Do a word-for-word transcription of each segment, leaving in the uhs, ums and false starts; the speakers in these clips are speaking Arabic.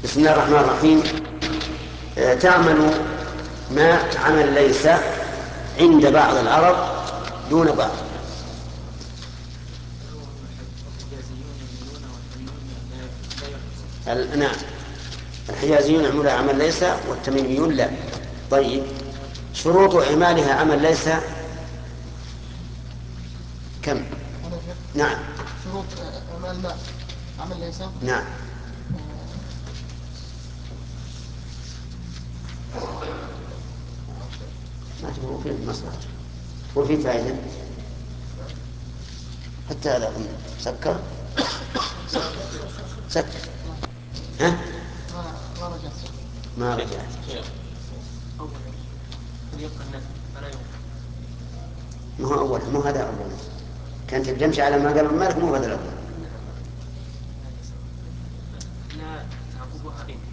بسم الله الرحمن الرحيم. آه، تعمل ما عمل ليس عند بعض العرب دون بعض. ال- نعم، الحجازيون يعملون عمل ليس والتميميون لا. طيب، شروط إعمالها عمل ليس كم؟ نعم. شروط اعمال ما عمل ليس. نعم. ما هو في مصلحة وفي فائدة حتى هذا سكر سكر. ها؟ ما ما رجعت. ما رجعت. ما هو أول، مو هذا أول. كانت تمشي على ما قال المالك، مو هذا الأول. لا تعقبها إن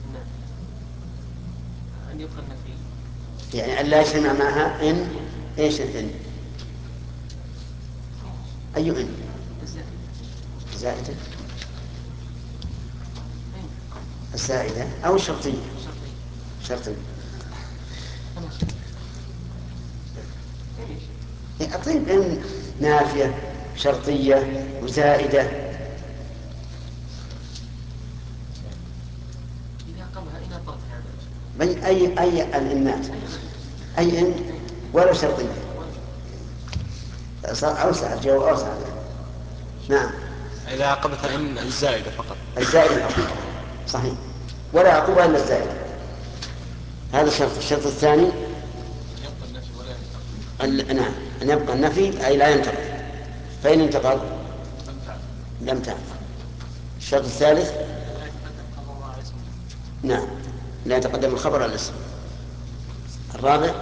أن يبقى النفي يعني أن لا يجتمع معها إن. إيش الإن؟ أي إن؟ زائدة، الزائدة أو الشرطية؟ شرطية. طيب، إن نافية شرطية وزائدة. إذا قبلها إن أطلقها بي أي أي الإنات، أي إن ولا شرطية. صار أوسع، الجو أوسع. نعم. إذا عقبتها إن الزائدة فقط. الزائدة فقط، صحيح، ولا يعقبها إلا الزائدة. هذا الشرط. الشرط الثاني يبقى النفي ولا ال- نعم، أن يبقى النفي أي لا ينتقد، فإن انتقد لم تعمل. الشرط الثالث نعم، لا يتقدم الخبر على الاسم. الرابع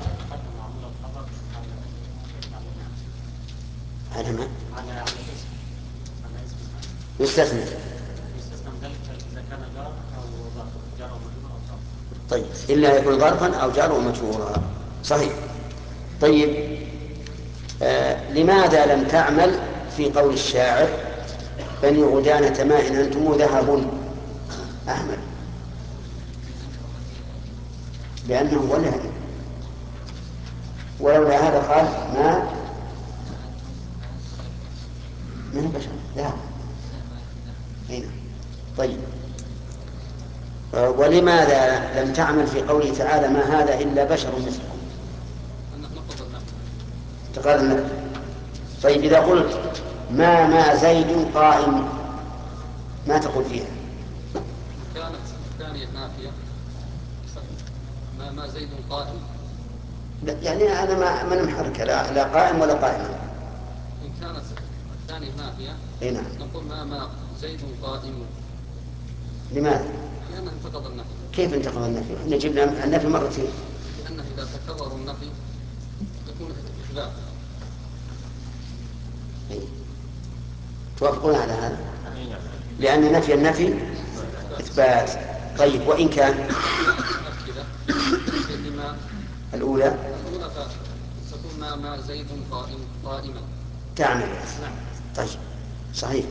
على ما يستثنى. طيب، إلا يكون ظرفا أو جار ومجرورا. صحيح. طيب، آه لماذا لم تعمل في قول الشاعر بني غدانة ما إن أنتم ذهب؟ أحمد. لأنه ولا إن، ولولا هذا قال ما من بشر ذهب. هنا. طيب، آه ولماذا لم تعمل في قوله تعالى ما هذا إلا بشر مثلكم؟ تقال النفي. طيب، إذا قلت ما ما زيد قائم، ما تقول فيها؟ كانت الثانية نافية. ما ما زيد قائم. لا، يعني أنا ما من محركة، لا, لا قائم ولا قائم. إن كانت الثانية نافية هنا. نقول ما ما زيد قائم. لماذا؟ لأنه انتقض النفي. كيف انتقض النفي؟ احنا جبنا النفي مرتين. لأنه إذا تكرر النفي يكون إثبات. إيه. توافقون على هذا؟ لأن نفي النفي إثبات. طيب، وإن كان مؤكدة بالنسبة لما الأولى الأولى فتكون ما ما زيد قائم قائما. تعمل. نعم. طيب، صحيح.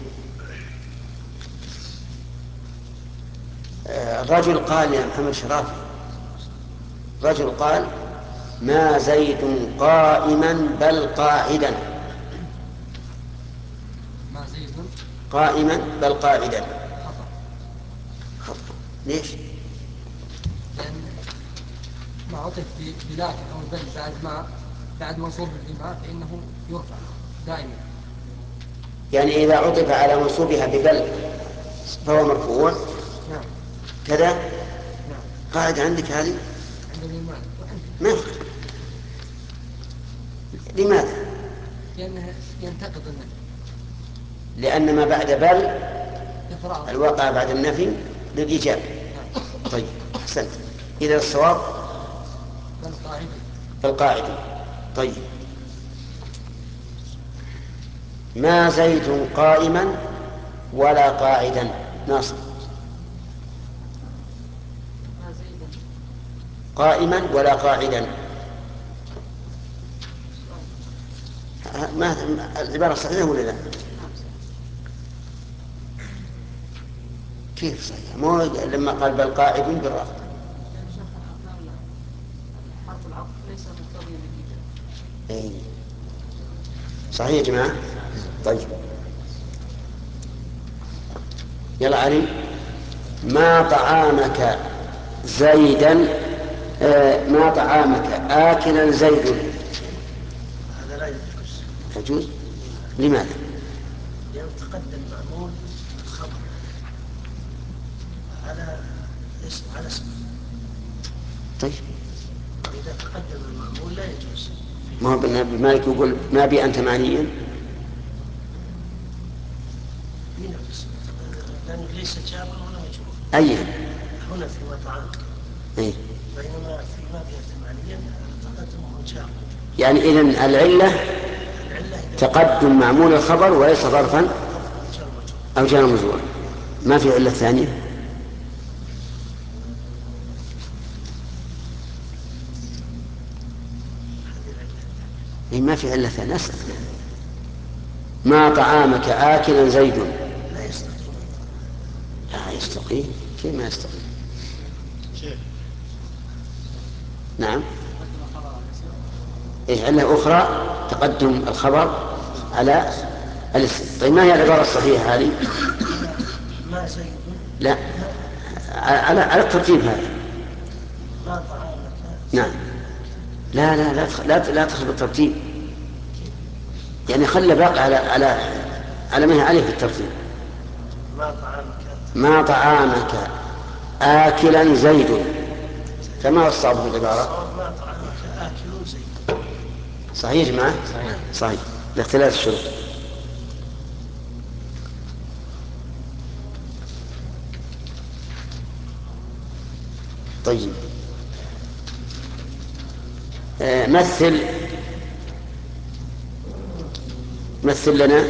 آه، الرجل قال يا محمد شرافي، رجل قال ما زيد قائما بل قاعدا. ما زيد قائما بل قاعدا. خطأ. خطأ. ليش؟ لأن ما عطف بلكن أو بل بعد ما بعد منصوب بالإماء فإنه يرفع دائما. يعني إذا عطف على منصوبها ببل فهو مرفوع. نعم. كذا. نعم. قاعد عندك هذه عند الإماء وعندي. ما يخرج. لماذا؟ لأنه ينتقد النفي. لأن ما بعد بل إفراط. الواقع بعد النفي للإيجاب. نعم. طيب، أحسنت. إذا الصواب بل قاعدا. فالقاعدة. طيب، ما زيد قائما ولا قاعدا. ناصر. ما زيد قائما ولا قاعدا. ما العبارة صحيحة ولا لا؟ كيف صحيح؟ مو لما قال بل قاعدين بالرفع. يعني شيخ حرف العطف ليس مقتضيا للإيجاب. اي صحيح يا جماعة. طيب يلا علي. ما طعامك زيدا آه ما طعامك آكلا زيد. هذا لا يجوز. يجوز؟ لماذا؟ لأنه تقدم معمول الخبر على اسم على اسم. طيب إذا تقدم المعمول لا يجوز. ما هو ابن مالك يقول ما بي أنت معنيا. ينفس لأنه ليس جابا ولا مجرور. أي هنا في مطعم. أي. بينما في ما بي أنت معنيا تقدمه جاب. يعني إذن العلة العلة تقدم معمول الخبر وليس ظرفا جار مجرور. أو جار مجرور. ما في علة ثانية. إيه ما في علة ثانية. أسأل. ما طعامك آكلا زيد. لا يستقيم. لا يستقيم. كيف ما يستقيم؟ شيخ نعم. إيه علة أخرى تقدم الخبر على الاسم. طيب ما هي العبارة الصحيحة هذه؟ ما زيد. لا على على الترتيب هذا. ما طعامك. نعم. لا لا لا تخ... لا لا تخرب الترتيب. يعني خلي باقي على على على ما هي عليه في الترتيب. ما طعامك. ما طعامك آكلا زيد. فما هو الصواب في العبارة؟ ما طعامك آكل زيد. صحيح يا جماعة؟ صحيح. صحيح لاختلاف الشروط. طيب آه مثل مثل لنا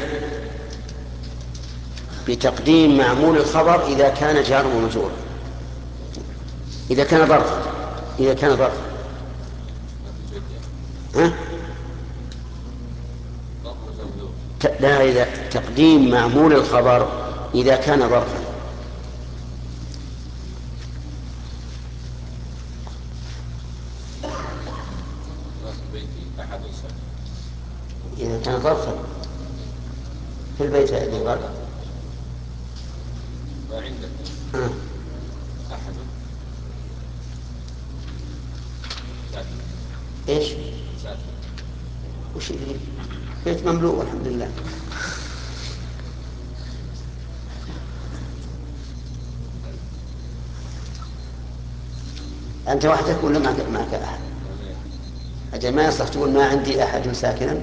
بتقديم معمول الخبر إذا كان جار ومجرور. إذا كان ظرفا إذا كان ظرفا ها؟ ت- لا إذا تقديم معمول الخبر إذا كان ظرفا. إذا كان ظرفا في البيت اللي قال ما عندك ها. أحد ساكن إيش ساكن وش اللي بيت مملوء والحمد لله. أنت وحدك ولا معك, معك أحد؟ أجل ما يصح تقول ما عندي أحد ساكنا.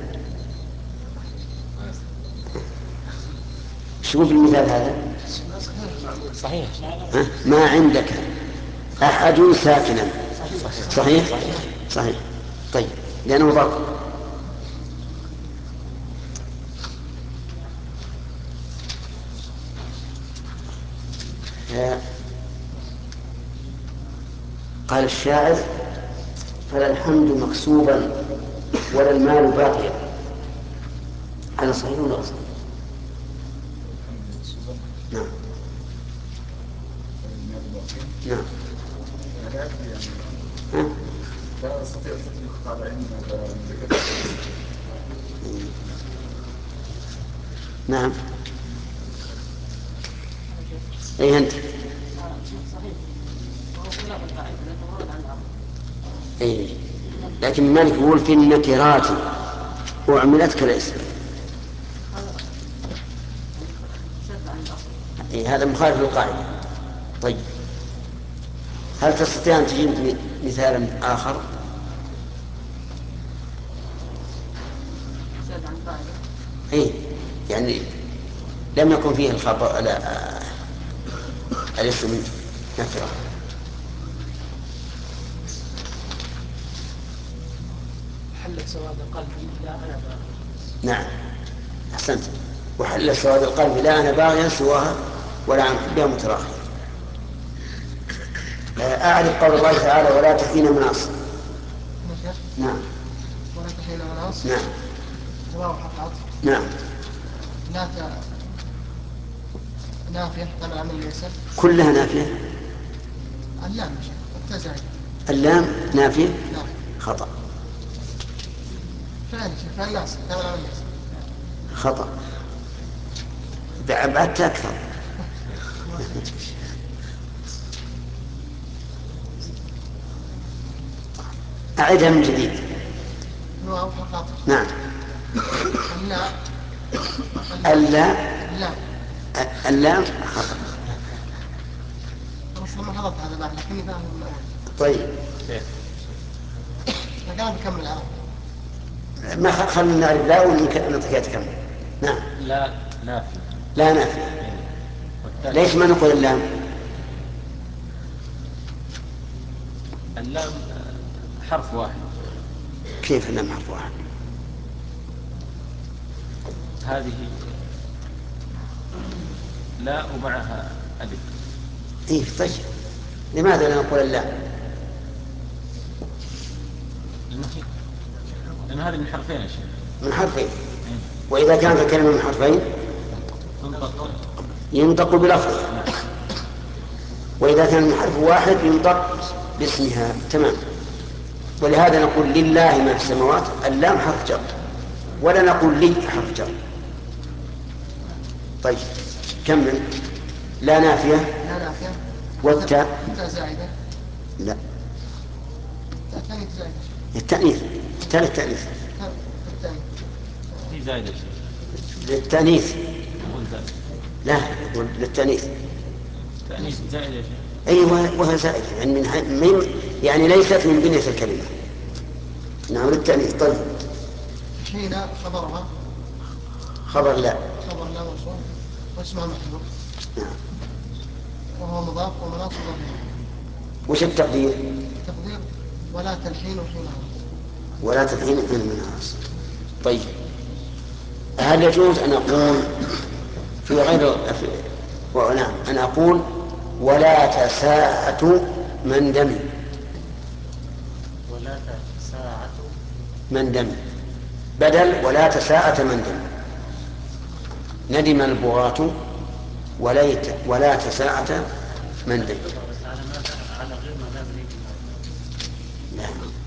شو في المثال هذا؟ صحيح. ها؟ ما عندك أحد ساكنا. صحيح صحيح. طيب لأنه ظرف. قال الشاعر فلا الحمد مكسوبا ولا المال باقيا. هذا صحيح ولا غلط؟ نعم نعم. ها؟ لا أستطيع التطبيق على أن ذكرت. نعم. أي أنت؟ صحيح. وهو خلاف القاعدة لأنه ورد عن العقل. أي لكن مالك يقول في النكرات وعملت كالاسم. شد عن الأصل. أي هذا مخالف للقاعدة. طيب هل تستطيع أن تجيب مثالا آخر؟ شد عن القاعدة. أي يعني لم يكن فيه الخبر لا الاسم نكرة. حلت سواد قلبي لا أنا باغي. نعم أحسنت. وحل سواد القلب لا أنا باغيا سواها ولا عن حبها متراخي. أعرف قول الله تعالى ولا تحين مناص. نعم ولا تحين مناص. نعم جواب حق عطف. نعم. هناك نافية تبع من ليس. كلها نافية. اللام يا شيخ التاء زائدة. اللام نافية. نعم. خطأ. فعلا شيخ فعلا ناس تبع من ليس. خطأ. بعدت أكثر. أعدها من جديد. الواو فقط. نعم. اللا. اللا. اللام. اللام خطأ. أصلا ما حضرت هذا بعد لكني فاهم من الأول. طيب. فقام بكمل العرب. ما خلنا نعرف لا ونعطيك تكمل. نعم. لا نافي. لا نافي. ليش ما نقول اللام؟ اللام حرف واحد. كيف اللام حرف واحد؟ هذه لا ومعها ألف. إيه طيب لماذا لا نقول اللام؟ لأن هذه من حرفين يا شيخ. من حرفين. وإذا كانت الكلمة من حرفين ينطق بلفظ، وإذا كان من حرف واحد ينطق باسمها. تمام. ولهذا نقول لله ما في السماوات، اللام حرف جر، ولا نقول لي حرف جر. طيب كمل. لا نافية. لا نافية. والتاء. التاء زائدة. لا. التاء زائدة. التأنيث. التاء للتأنيث. التاء. هي زايدة. للتأنيث. أقول زايدة. لا أقول للتأنيث. تأنيث زائدة يا شيخ. أيوة وهي زائدة يعني من, من يعني ليست من بنية الكلمة. نعم للتأنيث. طيب. حين خبرها. خبر لا. خبر لا موصول واسمها محذوف. نعم. وهو مضاف ومناصب ضمير. وش التقدير؟ التقدير ولا تلحين حينها. ولا تلحين حين مناص. طيب هل يجوز أن أقول في غير في... ونعم أن أقول ولا تساءة من دم. ولا ساعة من دم بدل ولا تساءة من دم. ندم البغاة وليت ولا تساءة من دم. على ما على غير ما لا نريد. لا.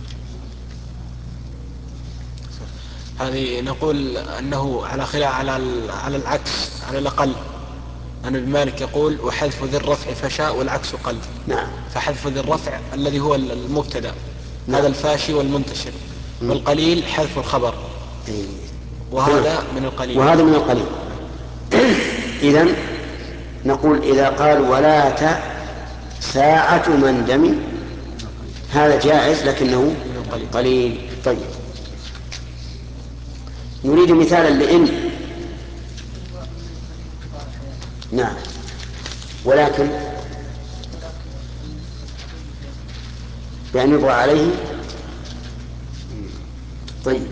هذه نقول أنه على خلاف على على العكس على الأقل. أنا ابن مالك يقول وحذف ذي الرفع فشاء والعكس قل. نعم. فحذف ذي الرفع الذي هو المبتدأ. نعم. هذا الفاشي والمنتشر. م. والقليل حذف الخبر. إيه. وهذا نعم. من القليل. وهذا من القليل. إذن نقول إذا قال ولا تساءة من دم هذا جائز لكنه قليل. طيب نريد مثالا لإن. نعم. ولكن بأن يبغى عليه. طيب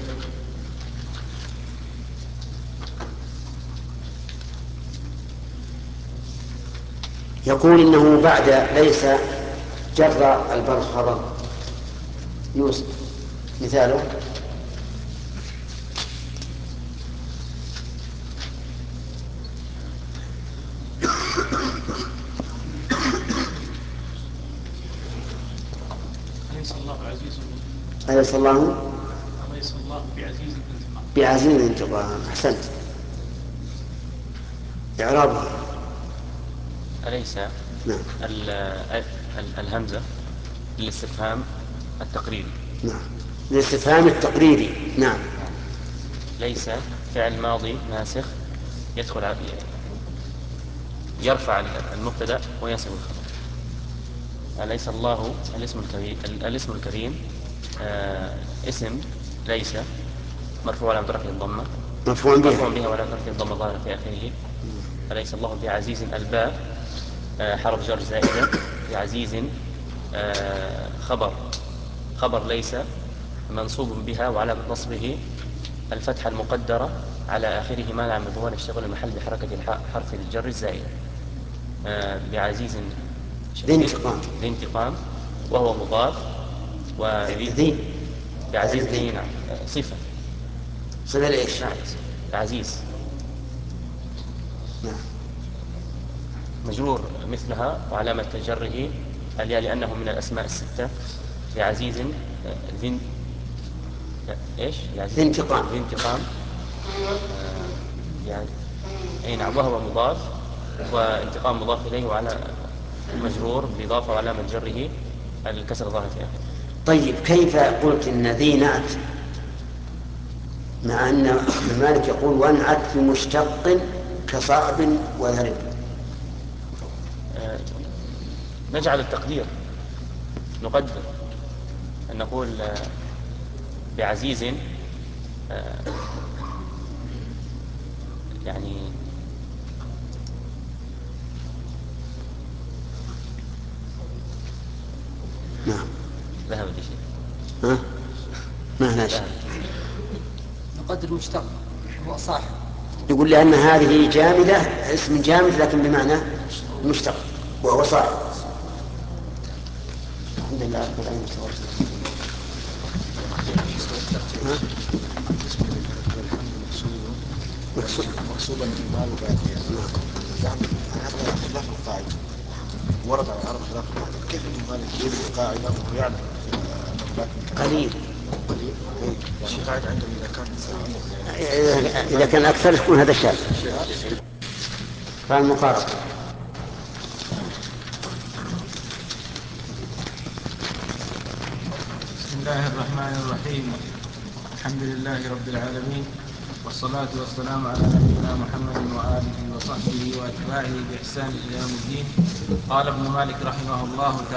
يقول إنه بعد ليس جر البر خبر. يوسف مثاله أليس الله عزيز أليس الله أليس الله بعزيز الانتقام. بعزيز الانتقام. أحسنت. إعرابها. أليس نعم. ال- ال- الهمزة للاستفهام التقريري. نعم الاستفهام التقريري. نعم. ليس فعل ماضي ناسخ يدخل على يرفع المبتدأ وينصب الخبر. أليس الله الاسم الكريم الاسم الكريم آه اسم ليس مرفوع على رفعه الضمة مرفوع بها. مرفوع بها ولا رفعه الضمة ظاهرة في آخره. أليس الله بعزيز الباء آه حرف جر زائدة بعزيز آه خبر خبر ليس منصوب بها وعلى نصبه الفتحة المقدرة على آخره مانع من ظهور الشغل المحل بحركة الحاء حرف الجر الزائد. آه بعزيز ذي انتقام. ذي انتقام وهو مضاف وذي بعزيز ذي. نعم صفة. صفة لإيش؟ نعم عزيز. نعم. مجرور مثلها وعلامة جره الياء لأنه من الأسماء الستة. بعزيز آه، ذي إيش؟ بعزيز ذي انتقام. ذي انتقام. آه، يعني أي نعم، وهو مضاف، وانتقام مضاف إليه وعلى مجرور بإضافة وعلامة جره الكسر الظاهر في آخره. طيب كيف قلت إن ذي نعت مع أن ابن مالك يقول وانعت بمشتق كصعب وذرب؟ آه، نجعل التقدير، نقدر أن نقول آه، بعزيز آه، يعني نعم. ذهب لي شيء. ها؟ ما هنا شيء. نقدر مشتق هو صاحب. يقول لأن هذه جامدة، اسم جامد لكن بمعنى مشتق وهو صاحب. الحمد لله رب العالمين. ها؟ مقصود مقصودا في المال وبعدين يعني هذا خلاف القاعدة، ورد على العرب خلاف القاعدة. كيف ابن مالك يجيب القاعدة وهو يعلم أن هناك قليل قليل؟ يعني القاعدة عنده إذا كان إذا كان أكثر يكون هذا شاذ. فالمقاربة. بسم الله الرحمن الرحيم. الحمد لله رب العالمين، والصلاة والسلام على نبينا محمد وآله وصحبه وأتباعه بإحسان إلى يوم الدين. قال ابن مالك رحمه الله تعالى